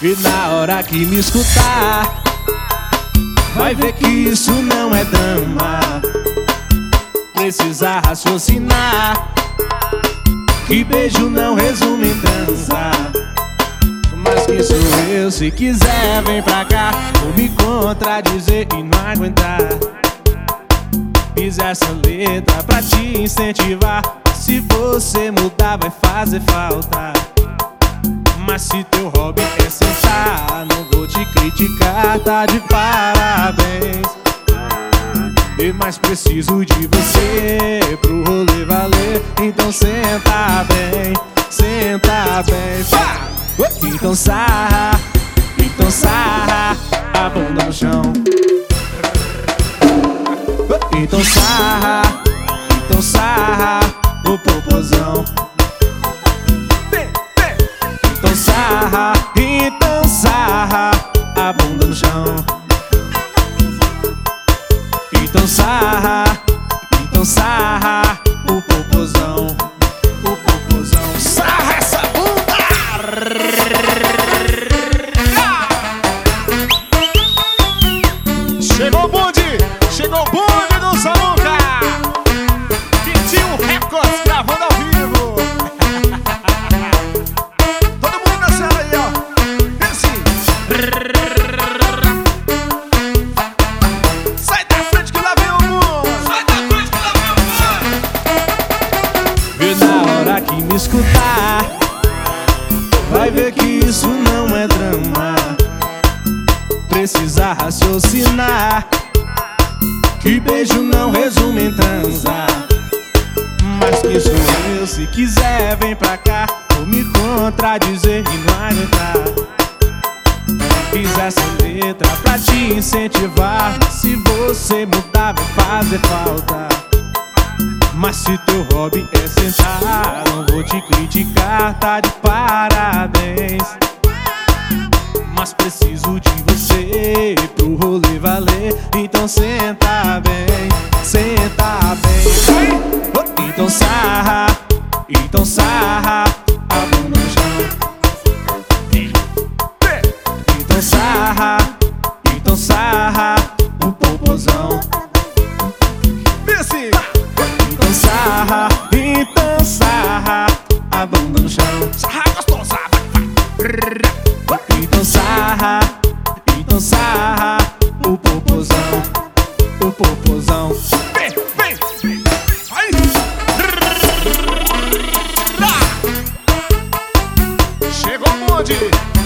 E na hora que me escutar, vai ver que isso não é drama. Precisa raciocinar, que beijo não resume em transar. Mas quem sou eu? Se quiser vem pra cá, vou me contradizer e não aguentar. Fiz essa letra pra te incentivar, se você mudar vai fazer falta. Mas se teu hobby é sentar, não vou te criticar, tá de parabéns. Mas preciso de você pro rolê valer. Então senta bem, senta bem. Então sarra a bunda no chão. Então sarra o popozão. Então sarra a bunda no chão. Então sarra o popozão. O popozão. Sarra essa bunda! Chegou o bonde do Samuca. 21 Records gravando ao vivo. Todo mundo na cena aí, ó. Assim. Sai da frente que lá vem o mundo. Sai da frente que lá vem o mundo. E na hora que me escutar, vai ver que isso não é drama. Precisa raciocinar, que beijo não resume em transar. Mas quem sou eu? Se quiser vem pra cá, vou me contradizer e não aguentar. Fiz essa letra pra te incentivar, se você mudar vai fazer falta. Mas se teu hobby é sentar, não vou te criticar, tá de parabéns. Mas preciso de você pro rolê valer. Então senta bem, senta bem. Então sarra a bunda no chão. Então sarra o popozão. Então sarra a bunda no chão. Sarra gostosa. Então sarra o popozão. O popozão. Vem. Vai. Chegou o bonde.